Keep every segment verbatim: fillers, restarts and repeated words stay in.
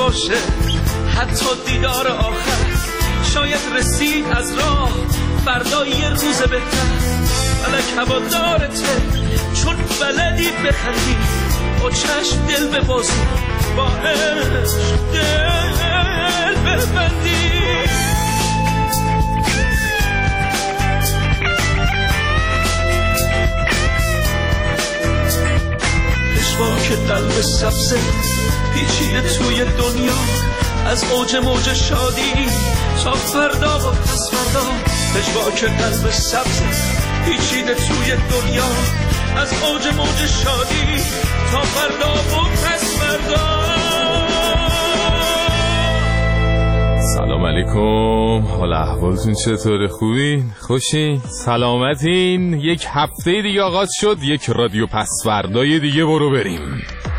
باشه حتی دیدار آخر، شاید رسید از راه فردا یه روز بهتر. فلک هوادارته چون بلدی بخندی، با چشم دل به بازو، با عشق دل ببندی. پشواک قلب سبزه پیچیده توی دنیا، از اوج موج شادی تا فردا و پس فردا. پشواک قلب سبزه پیچیده توی دنیا، از اوج موج شادی تا فردا و پس فردا. سلام علیکم، حال احوالتون چطوره؟ خوبین؟ خوشین؟ سلامتین؟ یک هفته دیگه آغاز شد، یک رادیو پس فردای دیگه برو بریم.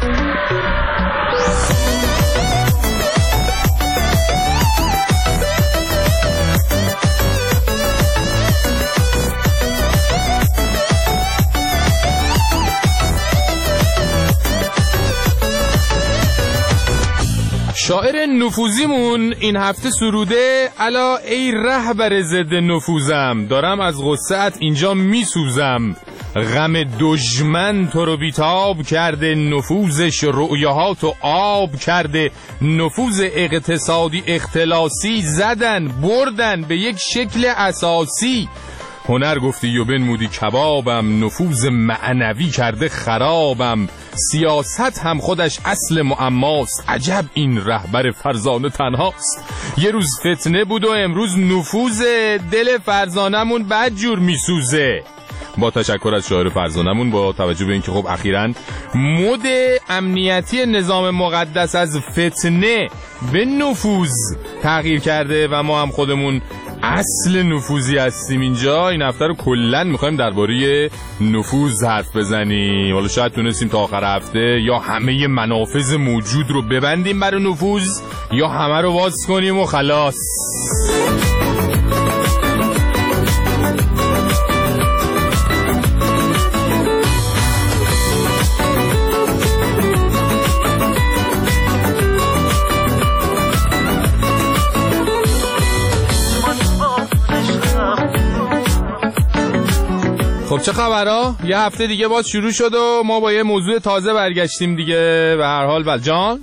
شاعر نفوذیمون این هفته سروده: الا ای رهبر ضد نفوذم، دارم از غصه‌ات اینجا میسوزم. غم دشمن تو رو بیتاب کرده، نفوذش رؤیاهاتو آب کرده. نفوذ اقتصادی اختلاسی زدن بردن به یک شکل اساسی. هنر گفتی و بنمودی کبابم، نفوذ معنوی کرده خرابم. سیاست هم خودش اصل معماست، عجب این رهبر فرزانه تنهاست. یه روز فتنه بود و امروز نفوذ، دل فرزانمون بدجور میسوزه. با تشکر از شاعر فرزانمون، با توجه به اینکه خب اخیراً مد امنیتی نظام مقدس از فتنه به نفوذ تغییر کرده و ما هم خودمون اصل نفوذی هستیم اینجا، این هفته رو کلن میخوایم درباره نفوذ حرف بزنیم. حالا شاید تونستیم تا آخر هفته یا همه منافذ موجود رو ببندیم برای نفوذ، یا همه رو باز کنیم و خلاص. خب چه خبرها؟ یه هفته دیگه باز شروع شد و ما با یه موضوع تازه برگشتیم دیگه. به هر حال بل جان؟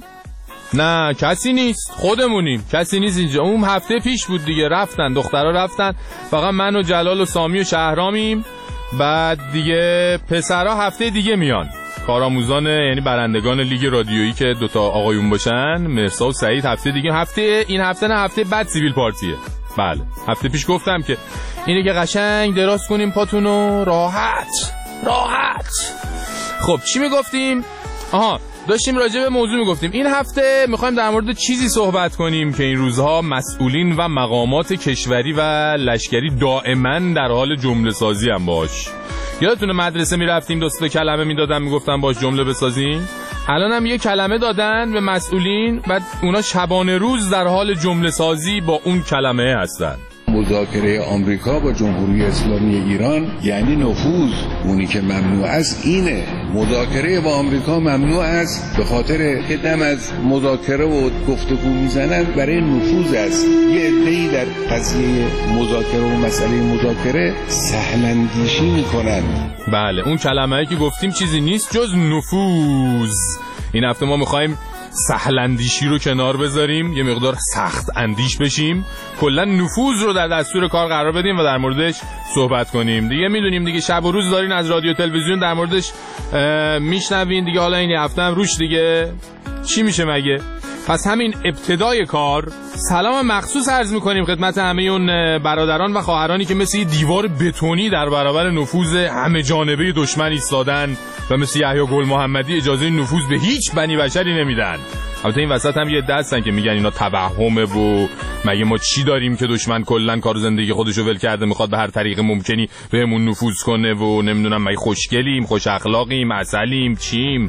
نه کسی نیست، خودمونیم. کسی نیست اینجا. اون هفته پیش بود دیگه، رفتن دخترها رفتن، فقط من و جلال و سامی و شهرامیم. بعد دیگه پسرها هفته دیگه میان، کارآموزان یعنی برندگان لیگ رادیویی که دوتا آقایون باشن، مرسا و سعید. هفته دیگه، هفته این هفته نه، هفته بعد سیویل پارتیه. بله هفته پیش گفتم که اینه که قشنگ دراز کنیم پاتونو، راحت راحت. خب چی میگفتیم؟ آها داشتیم راجع به موضوع میگفتیم. این هفته میخوایم در مورد چیزی صحبت کنیم که این روزها مسئولین و مقامات کشوری و لشکری دائما در حال جمله سازی هم باش. یادتونه مدرسه میرفتیم دو سه کلمه میدادن میگفتن باش جمله بسازین؟ الان هم یه کلمه دادن به مسئولین و اونا شبانه روز در حال جمله سازی با اون کلمه هستن. مذاکره آمریکا با جمهوری اسلامی ایران یعنی نفوذ. اونی که ممنوع است اینه، مذاکره با آمریکا ممنوع است به خاطر که دم از مذاکره و گفتگو میزنن برای نفوذ است. یه عده‌ای در قضیه مذاکره و مسئله مذاکره سهل‌اندیشی میکنن. بله اون کلمه‌ای که گفتیم چیزی نیست جز نفوذ. این هفته ما میخوایم سهل اندیشی رو کنار بذاریم، یه مقدار سخت اندیش بشیم، کلا نفوذ رو در دستور کار قرار بدیم و در موردش صحبت کنیم. دیگه میدونیم دیگه شب و روز دارین از رادیو تلویزیون در موردش میشنوین دیگه. حالا این هفته هم روش دیگه چی میشه مگه؟ پس همین ابتدای کار سلام مخصوص عرض میکنیم خدمت همه اون برادران و خواهرانی که مثل دیوار بتونی در برابر نفوذ همه جانبه دشمن ایستادن و مثل یحیی گل محمدی اجازه نفوذ به هیچ بنی بشری نمیدن. البته این وسط هم یه دستن که میگن اینا توهمه و مگه ما چی داریم که دشمن کلا کار زندگی خودشو ول کرده میخواد به هر طریق ممکنی بهمون نفوذ کنه و نمیدونم مگه خوشگلیم، خوش اخلاقیم، عسلیم، چیم.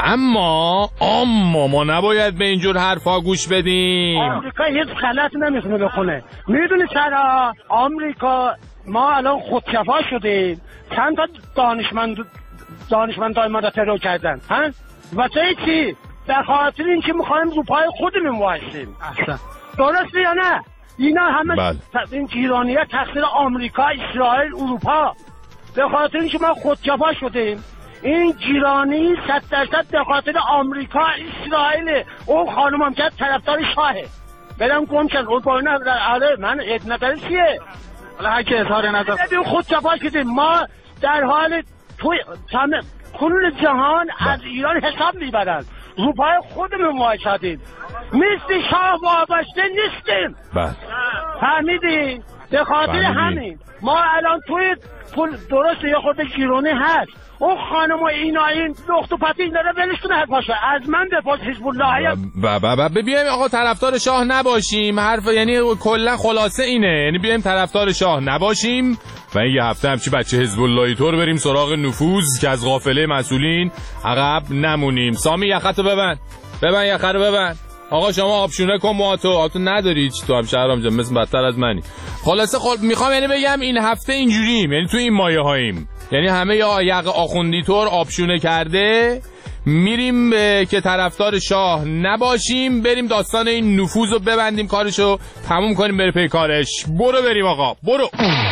اما اما ما نباید به اینجور حرفا گوش بدیم. آمریکا هیچ غلطی نمیتونه بکنه. میدونی چرا؟ آمریکا ما الان خودکفا شدیم. چند تا دانشمند دانشمندای ما را ترور کردن. ها؟ واسه چی؟ به خاطر اینکه میخوایم رو پای خودمون وایسیم. درسته یا نه؟ اینا همه بله. این ایرانی‌ها تقصیر آمریکا، اسرائیل، اروپا. به خاطر اینکه ما خودکفا شدیم. این گیرانی صد درصد به خاطر آمریکا، اسرائیل. اون خانم هم که طرفدار شاهه. برم گم کن اون پایین. آره من نظر چیه؟ حالا هر کی اظهار نظر. ببین خودکفا شدیم. ما در حال توی تمام کل جهان از ایران حساب میبرن. رو پای خودمون وایسادیم. مثل شاه وابسته نیستیم. بله. فهمیدی؟ به خاطر همین ما الان توی پول درست یه خورده گیرونی هست. اون خانم و اینا این لخت و پتی اینا رو ولش کنه. باشه از من بپرس حزب الله. بابا بیایم آقا طرفدار شاه نباشیم. حرف یعنی کلا خلاصه اینه. یعنی بیایم طرفدار شاه نباشیم و این یه هفته همچی بچه حزب اللهی طور بریم سراغ نفوذ که از غافله مسئولین عقب نمونیم. سامی یخطو ببند. ببند یخه رو ببند. آقا شما آبشونه کن ما تو آب تو نداری چی تو هم شهرام جان مثل بدتر از منی. خلاصه خب میخوام یعنی بگم این هفته اینجوریم، یعنی تو این مایه هاییم، یعنی همه یا یق آخوندی طور آبشونه کرده میریم که طرفدار شاه نباشیم، بریم داستان این نفوذ رو ببندیم، کارشو تموم کنیم بره پی کارش. برو بریم آقا برو.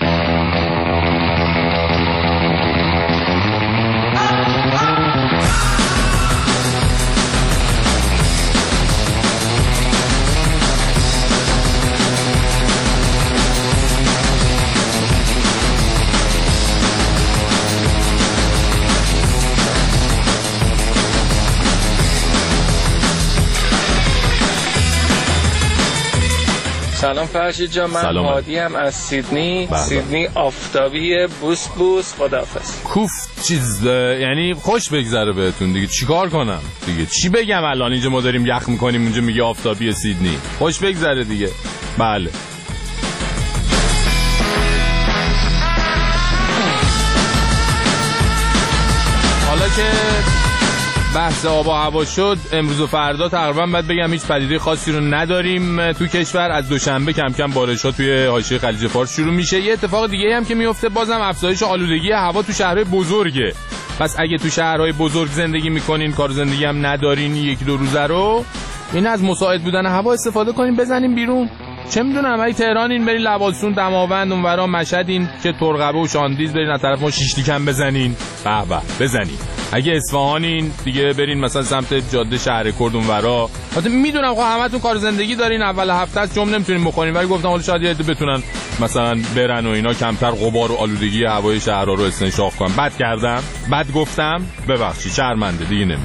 سلام فرشید جان، من هادی هم از سیدنی. بحبه. سیدنی آفتابی بوس بوس. خداحافظ. کوف چیز یعنی خوش بگذره بهتون دیگه. چیکار کنم دیگه؟ چی بگم الان اینجا ما داریم یخ میکنیم اونجا میگه آفتابی سیدنی. خوش بگذره دیگه. بله. حالا که بحث آب و هوا شد، امروز و فردا تقریبا باید بگم هیچ پدیده خاصی رو نداریم تو کشور. از دوشنبه کم کم بارش‌ها توی حاشیه خلیج فارس شروع میشه. یه اتفاق دیگه هم که میفته بازم افزایش آلودگی هوا تو شهرهای بزرگه. پس اگه تو شهرهای بزرگ زندگی میکنین، کار زندگی هم ندارین یکی دو روزه رو، این از مساعد بودن هوا استفاده کنین، بزنین بیرون. چه میدونم اگه تهرانین برین لواسون، دماوند، اونورا مشهدین که ترقبه و شاندیز برین از طرف ما شیشلیکن بزنین. به به بزنین. اگه اصفهانین دیگه برین مثلا سمت جاده شهر کرد اونورا. البته میدونم خب همتون کار زندگی دارین، اول هفته است جمع نمیتونین بخورین، ولی گفتم حالا شاید یه عده بتونن مثلا برن و اینا کمتر غبار و آلودگی هوای شهرها رو استنشاق کنن. بد کردم، بد گفتم، ببخشید، شرمنده دیگه نمیگم.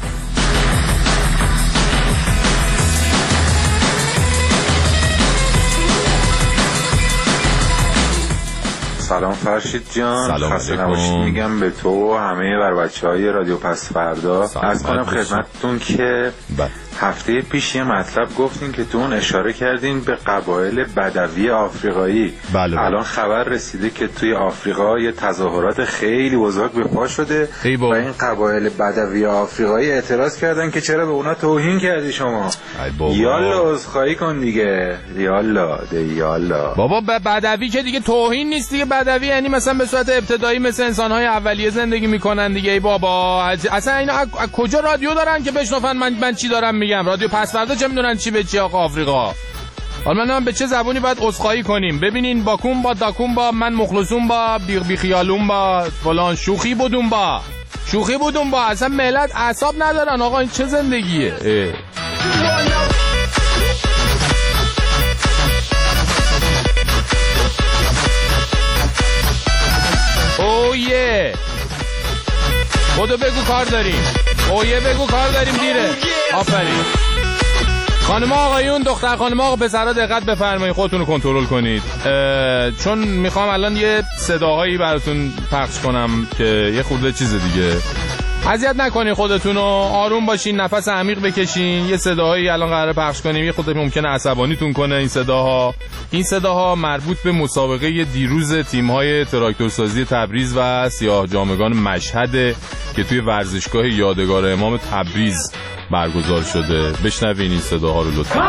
سلام فرشید جان، سلام خسته نباشید میگم به تو و همه بر بچه‌های رادیو پس فردا. عرض کنم خدمتتون که بله. هفته پیش یه مطلب گفتین که تو اون اشاره کردین به قبایل بدوی آفریقایی. بله. الان خبر رسیده که توی آفریقا یه تظاهرات خیلی بزرگ به پا شده و این قبایل بدوی آفریقایی اعتراض کردن که چرا به اونا توهین کردی شما. یالا عذرخواهی کن دیگه. یالا ده یالا. بابا بدوی که دیگه توهین نیست دیگه. بدوی یعنی مثلا به صورت ابتدایی مثل انسان‌های اولیه زندگی میکنن دیگه. ای بابا اصلا اینا از کجا رادیو دارن که بشنفن من من چی دارم میگم؟ رادیو پس فردا چه میدونن چی به چی آقا آفریقا. حالا من به چه زبونی باید عذرخواهی کنیم؟ ببینین باکون با داکون با من مخلصون با بی بی خیالون با فلان شوخی بودون با شوخی بودون با اصلا ملت اعصاب ندارن آقا. این چه زندگیه؟ اوه بودو بگو کار داریم. اوه بگو کار داریم دیره. آفرین. خانم آقایون، دختر خانم آقا پسرها دقت بفرمایید، خودتون رو کنترل کنید، چون میخوام الان یه صداهایی براتون پخش کنم که یه خورده چیز دیگه. اذیت نکنین خودتون رو، آروم باشین، نفس عمیق بکشین. یه صداهایی الان قراره پخش کنیم یه خورده ممکنه عصبانیتون کنه این صداها. این صداها مربوط به مسابقه دیروز تیم‌های تراکتورسازی تبریز و سیاه جامگان مشهد که توی ورزشگاه یادگار امام تبریز برگزار شده. بشنوین این صداها رو لطفا.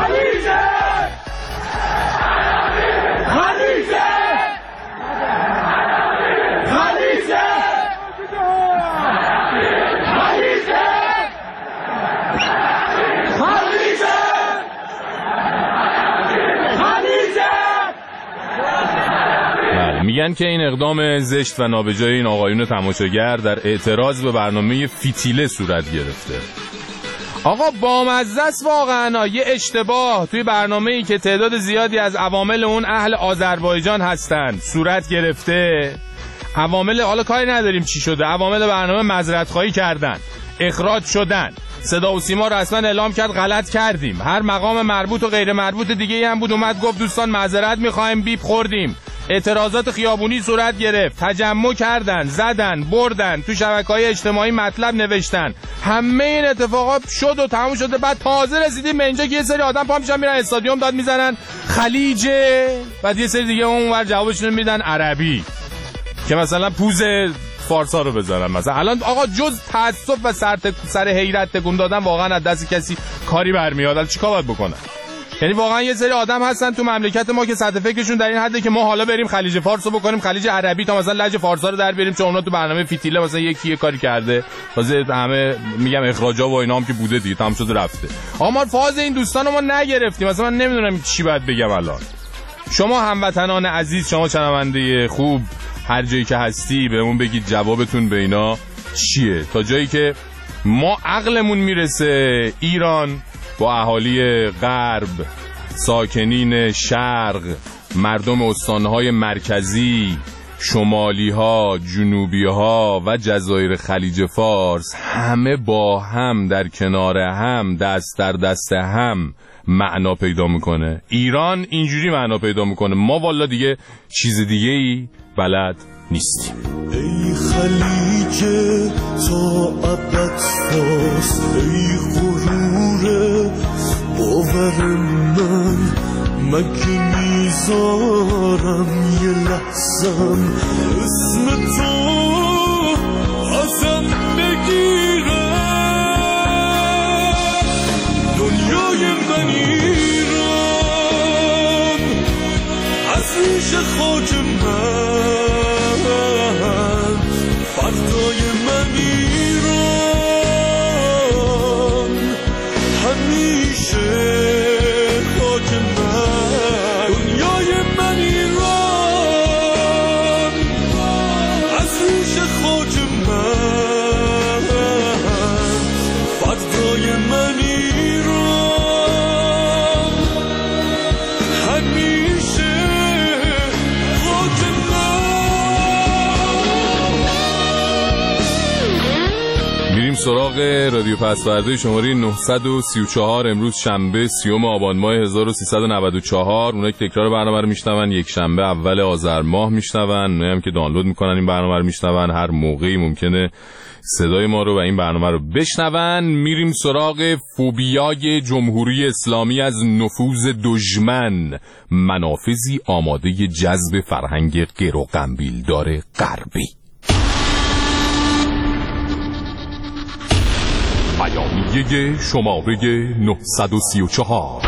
میگن که این اقدام زشت و نابجای این آقایون تماشاگر در اعتراض به برنامه فتیله صورت گرفته. آقا بامزه است واقعا. یه اشتباه توی برنامه‌ای که تعداد زیادی از عوامل اون اهل آذربایجان هستن صورت گرفته. عوامل حالا کاری نداریم چی شده، عوامل برنامه معذرت خواهی کردن، اخراج شدن، صدا و سیما رسما اعلام کرد غلط کردیم، هر مقام مربوط و غیر مربوط دیگه هم بود اومد گفت دوستان معذرت میخوایم، بیپ خوردیم، اعتراضات خیابونی صورت گرفت، تجمع کردن، زدن، بردن، تو شبکه‌های اجتماعی مطلب نوشتن، همه این اتفاقات شد و تموم شده. بعد تازه رسیدیم به اینجا که یه سری آدم پا میشن میرن استادیوم داد میزنن خلیجه، بعد یه سری دیگه اونور جوابشون میدن عربی که مثلا پوز فارسا رو بذارن. مثلا الان آقا جز تعصب و سر سر حیرت تکون دادن واقعا از دست کسی کاری برمیاد. الان چیکار باید بکنن؟ یعنی واقعا یه سری آدم هستن تو مملکت ما که سطح فکرشون در این حده که ما حالا بریم خلیج فارس رو بکنیم خلیج عربی تا مثلا لهجه فارسا رو در بیاریم، چون اونا تو برنامه فتیله مثلا یکی یه کاری کرده، واسه همه میگم اخراجا و اینا هم که بوده دیگه تمام شده رفته. آقا ما فاز این دوستانو ما نگرفتیم. مثلا من نمیدونم چی باید بگم الان. شما هموطنان عزیز، شما شنونده خوب، هر جایی که هستی بهمون بگید جوابتون به اینا چیه، تا جایی که ما عقلمون میرسه ایران با اهالی غرب، ساکنین شرق، مردم استانهای مرکزی، شمالی ها، جنوبی ها و جزایر خلیج فارس همه با هم در کنار هم دست در دست هم معنا پیدا میکنه. ایران اینجوری معنا پیدا میکنه. ما والا دیگه چیز دیگه ای بلد نیستیم. ای خلیج تا ابد فاس، ای غرور باور من، مگه میذارم یه لحظم اسم تو ازم بگیره. دنیای من ایران از ریش خاک من، فردای من ایران همیشه خاک من. دنیای من ایران از ریش خاک من، فردای من ایران همیشه خاک من. میریم سراغ رادیو پسورده شماره نهصد و سی و چهار. امروز شنبه سیوم آبان ماه هزار و سیصد و نود و چهار. اونایی که تکرار برنامه رو میشنون یک شنبه اول آذر ماه میشنون، اونایی هم که دانلود میکنن این برنامه رو میشنون هر موقعی ممکنه صدای ما رو و این برنامه رو بشنون. میریم سراغ فوبیای جمهوری اسلامی از نفوذ دشمن، منافذی آماده جذب فرهنگ غیر و قنبیلدار غربی. بیانیه شماره نهصد و سی و چهار.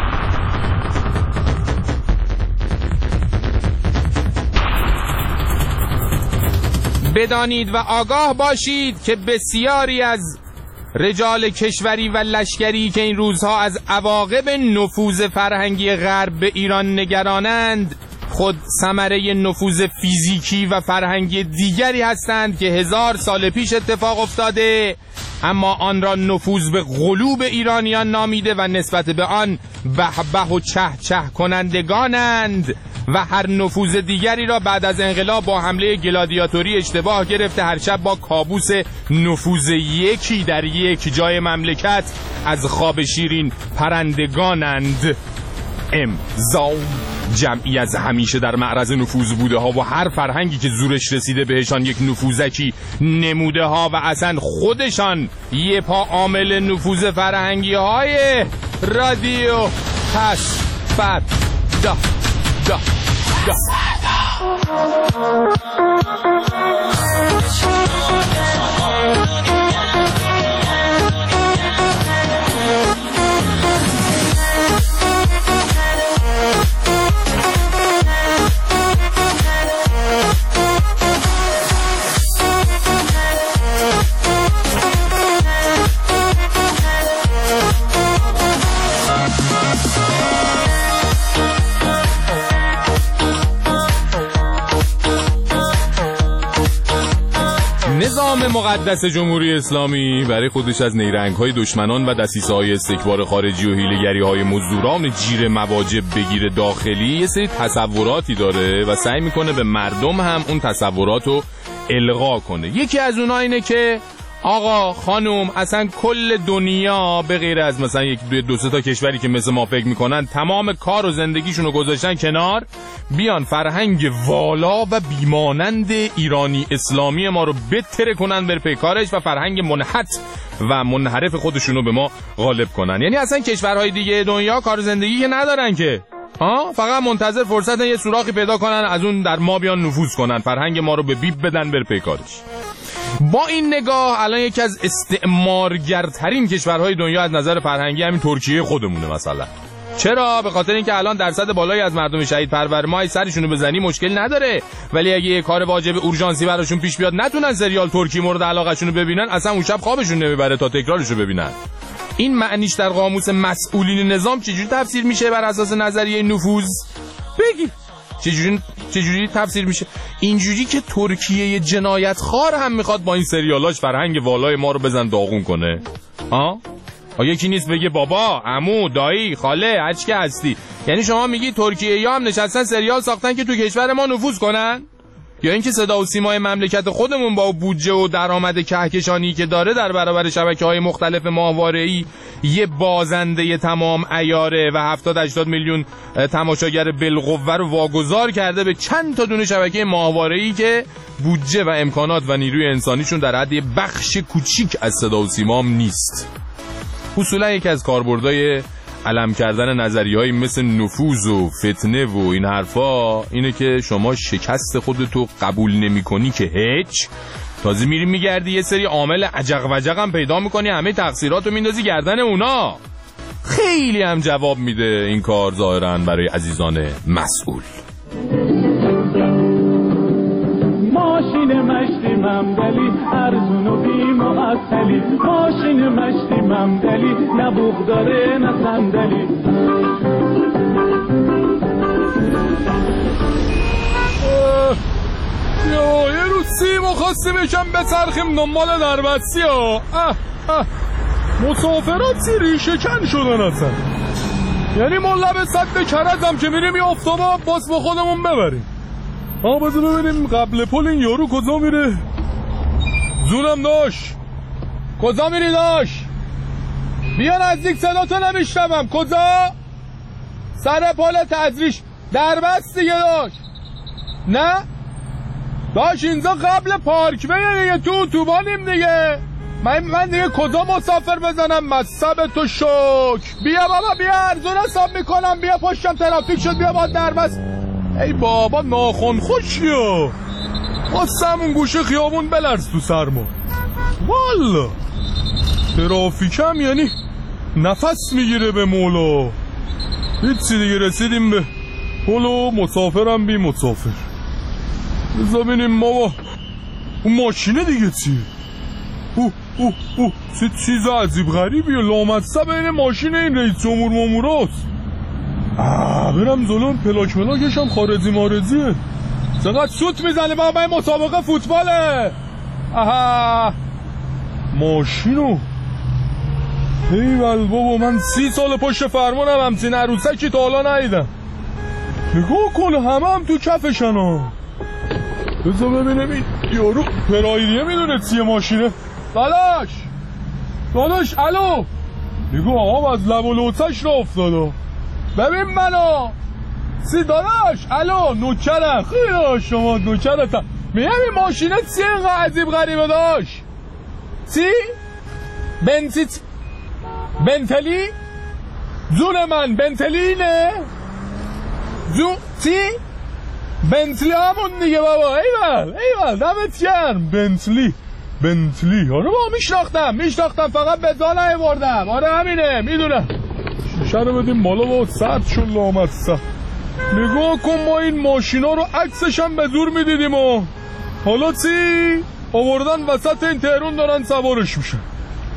بدانید و آگاه باشید که بسیاری از رجال کشوری و لشکری که این روزها از عواقب نفوذ فرهنگی غرب به ایران نگرانند، خود ثمره نفوذ فیزیکی و فرهنگی دیگری هستند که هزار سال پیش اتفاق افتاده، اما آن را نفوذ به قلوب ایرانیان نامیده و نسبت به آن به به و چه چه کنندگانند و هر نفوذ دیگری را بعد از انقلاب با حمله گلادیاتوری اشتباه گرفته هر شب با کابوس نفوذ یکی در یک جای مملکت از خواب شیرین پرندگانند. امضا جمعی از همیشه در معرض نفوذ بوده ها و هر فرهنگی که زورش رسیده بهشان یک نفوذکی نموده ها و اصلا خودشان یه پا عامل نفوذ فرهنگی های رادیو پس فت دا دا دا. مقدس جمهوری اسلامی برای خودش از نیرنگ‌های دشمنان و دسیسه‌های استکبار خارجی و حیله‌گری‌های مزدوران جیر مواجب بگیر داخلی یه سری تصوراتی داره و سعی میکنه به مردم هم اون تصورات رو القا کنه. یکی از اونها اینه که آقا خانوم اصلا کل دنیا به غیر از مثلا یک دو, دو سه تا کشوری که مثل ما فکر میکنن تمام کار و زندگیشون رو گذاشتن کنار، بیان فرهنگ والا و بیمانند ایرانی اسلامی ما رو بتره کنن بر پیکارش و فرهنگ منحت و منحرف خودشون رو به ما غالب کنن. یعنی اصلا کشورهای دیگه دنیا کار و زندگی که ندارن که ها، فقط منتظر فرصت یه سوراخی پیدا کنن از اون در ما بیان نفوذ کنن، فرهنگ ما رو به بیب بدن بر پیکارش. با این نگاه الان یکی از استعمارگرترین کشورهای دنیا از نظر فرهنگی همین ترکیه خودمونه مثلا. چرا؟ به خاطر اینکه الان درصد بالایی از مردم شهید پرور ما سرشونو بزنی مشکل نداره، ولی اگه یه کار واجب اورژانسی براشون پیش بیاد نتونن سریال ترکی مورد علاقهشونو ببینن، اصلا اون شب خوابشون نمیبره تا تکرارشو ببینن. این معنیش در قاموس مسئولین نظام چجوری تفسیر میشه بر اساس نظریه نفوذ؟ بگی چجوری چجوری تفسیر میشه؟ اینجوری که ترکیه جنایت خار هم میخواد با این سریالاش فرهنگ والای ما رو بزن داغون کنه. ها؟ ها یکی نیست بگه بابا، عمو، دایی، خاله، هرچی که هستی. یعنی شما میگی ترکیه یا هم نشستن سریال ساختن که تو کشور ما نفوذ کنن؟ یا اینکه صدا و سیمای مملکت خودمون با بودجه و درآمد کهکشانی که داره در برابر شبکه‌های مختلف ماهواره‌ای یه بازنده تمام عیاره و هفتاد هشتاد میلیون تماشاگر بالقوه رو واگذار کرده به چند تا دونه شبکه ماهواره‌ای که بودجه و امکانات و نیروی انسانیشون در حد یه بخش کوچیک از صدا و سیمام نیست. اصولا یکی از کاربردهای علم کردن نظریه‌های مثل نفوذ و فتنه و این حرفا اینه که شما شکست خودتو قبول نمی‌کنی که هیچ، تازه میری میگردی یه سری عامل عجق وجق هم پیدا می‌کنی، همه تقصیراتو میندازی گردن اونا. خیلی هم جواب میده این کار ظاهراً برای عزیزان مسئول. ماشین مشتی ممدلی ارزون و بی معطلی، ماشین مشتی ممدلی نه بوق داره نه صندلی. یا یه رو سیم و خواستیم یکم بچرخیم دنبال دربستی ها. مسافرات ریشه کن شدن اصلا. یعنی ما لب سد کردم که میریم یه افتابا باز با خودمون ببریم. آه بذار ببینیم قبل پل این یارو کجا میره. زورم داشت کجا میری داشت؟ بیا نزدیک صداتو نمیشنوم. کجا؟ سر پل تزریش دربست دیگه داشت. نه داشت اینجا قبل پارکوه دیگه، تو اتوبانیم دیگه. من من دیگه کجا مسافر بزنم مصب تو شک. بیا بابا بیا ارزون حساب میکنم، بیا پشتم ترافیک شد، بیا با دربست. ای بابا ناخن خوشیو واسم اون گوشه خیابون بلرز تو سرما. والا ترافیکم یعنی نفس میگیره به مولا. هیچی دیگه رسیدیم به پلو، مسافرم بی مسافر. بذار ببینیم بابا اون ماشینه دیگه چیه؟ اوه اوه اوه چه چیز عجیب غریبیه. لامصب این ماشین این رئیس جمهور ماموراست. آه برم جلو، پلاک پلاکش هم خارجی مارزیه. چقدر سوت میزنه بابا، این مسابقه فوتباله. آها ماشینو ایول بابا، من سی سال پشت فرمونم همچین عروسکی تا حالا ندیدم. نگاه کن همه هم تو کفشن ها. بذار ببینم این یارو پرایریه میدونه چیه ماشینه. داداش داداش الو، نگاه آقا از لب و لوتش را افتاده. ببین منو سی داداش الو نوکرم. خیلی شما نوکرتم. میگم این ماشینه چیه اینقدر عجیب غریبه داشت؟ چی؟ بنتی بنتلی؟ زون من بنتلی نه؟ زون چی؟ بنتلی همون دیگه بابا. ایول ایول دمت گرم. بنتلی بنتلی آره با میشناختم میشناختم فقط به جا نیاوردم. آره همینه میدونم. شیشه رو بدیم بالا با سرد شد لامت سرد. نگاه کن ما این ماشینا رو عکسش هم به زور میدیدیم و حالا چی؟ آوردن وسط این تهرون دارن سوارش میشن.